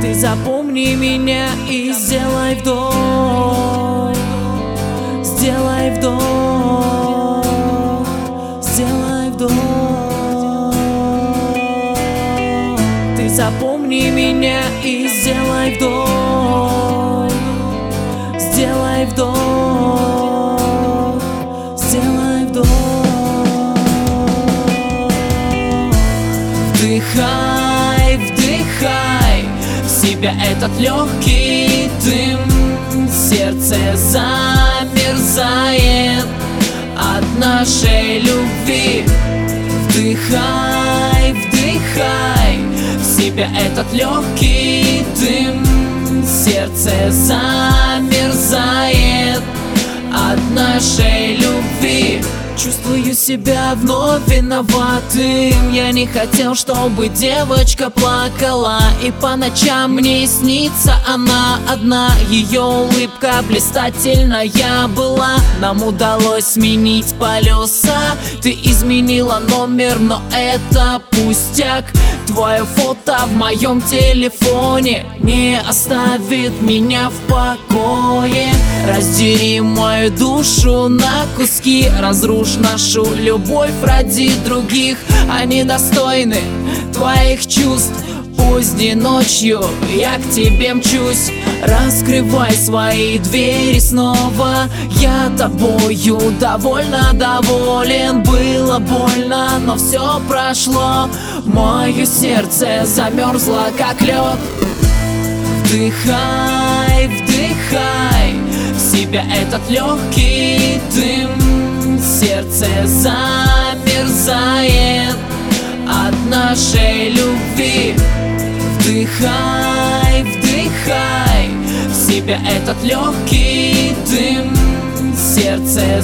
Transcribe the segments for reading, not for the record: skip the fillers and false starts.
Ты запомни меня и сделай вдох. Сделай вдох. Сделай вдох. Ты запомни меня и сделай вдох. Сделай вдох. Сделай вдох. Вдыхай, вдыхай в себя этот легкий дым. Сердце замерзает от нашей любви. Вдыхай, вдыхай в себя этот легкий дым. Сердце замерзает от нашей любви. Чувствую себя вновь виноватым. Я не хотел, чтобы девочка плакала, и по ночам мне снится она одна. Ее улыбка блистательная была. Нам удалось сменить полюса. Ты изменила номер, но это пустяк. Твое фото в моем телефоне не оставит меня в покое. Раздери мою душу на куски, разрушь нашу любовь ради других. Они достойны твоих чувств. Поздней ночью я к тебе мчусь. Раскрывай свои двери снова. Я тобою довольно доволен. Было больно, но все прошло. Мое сердце замерзло, как лед. Вдыхай, вдыхай в себя этот легкий дым. Сердце замерзает от нашей любви. Вдыхай, вдыхай в себя этот легкий дым. Сердце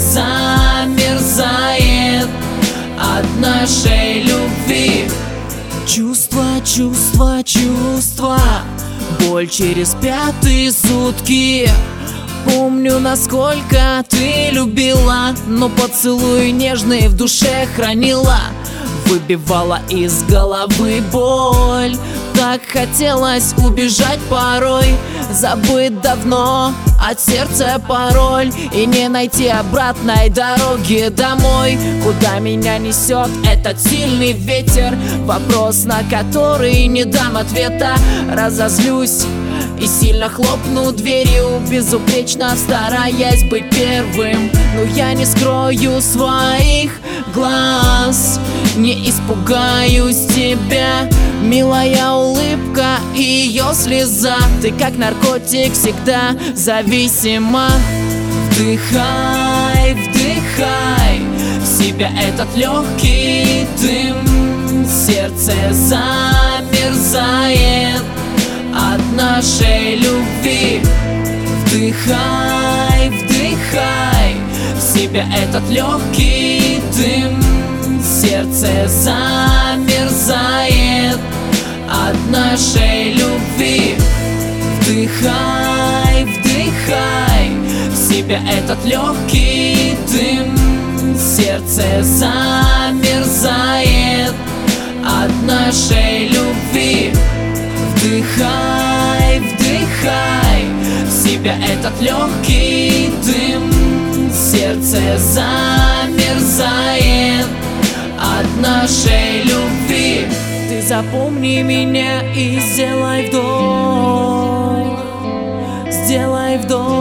замерзает от нашей любви. Чувства, чувства, чувства. Боль через пятые сутки. Помню, насколько ты любила, но поцелуй нежный в душе хранила. Выбивала из головы боль. Так хотелось убежать порой, забыть давно от сердца пароль и не найти обратной дороги домой. Куда меня несет этот сильный ветер? Вопрос, на который не дам ответа. Разозлюсь и сильно хлопну дверью, безупречно стараясь быть первым. Но я не скрою своих глаз, не испугаюсь тебя. Милая улыбка и ее слеза. Ты как наркотик всегда зависима. Вдыхай, вдыхай в себя этот легкий дым. Сердце замерзает от нашей любви. Вдыхай, вдыхай в себя этот легкий дым. Сердце замерзает от нашей любви. Вдыхай, вдыхай в себя этот легкий дым. Сердце замерзает от нашей любви. Вдыхай, вдыхай в себя этот легкий дым. Сердце замерзает от нашей любви. Ты запомни меня и сделай вдох. Сделай вдох.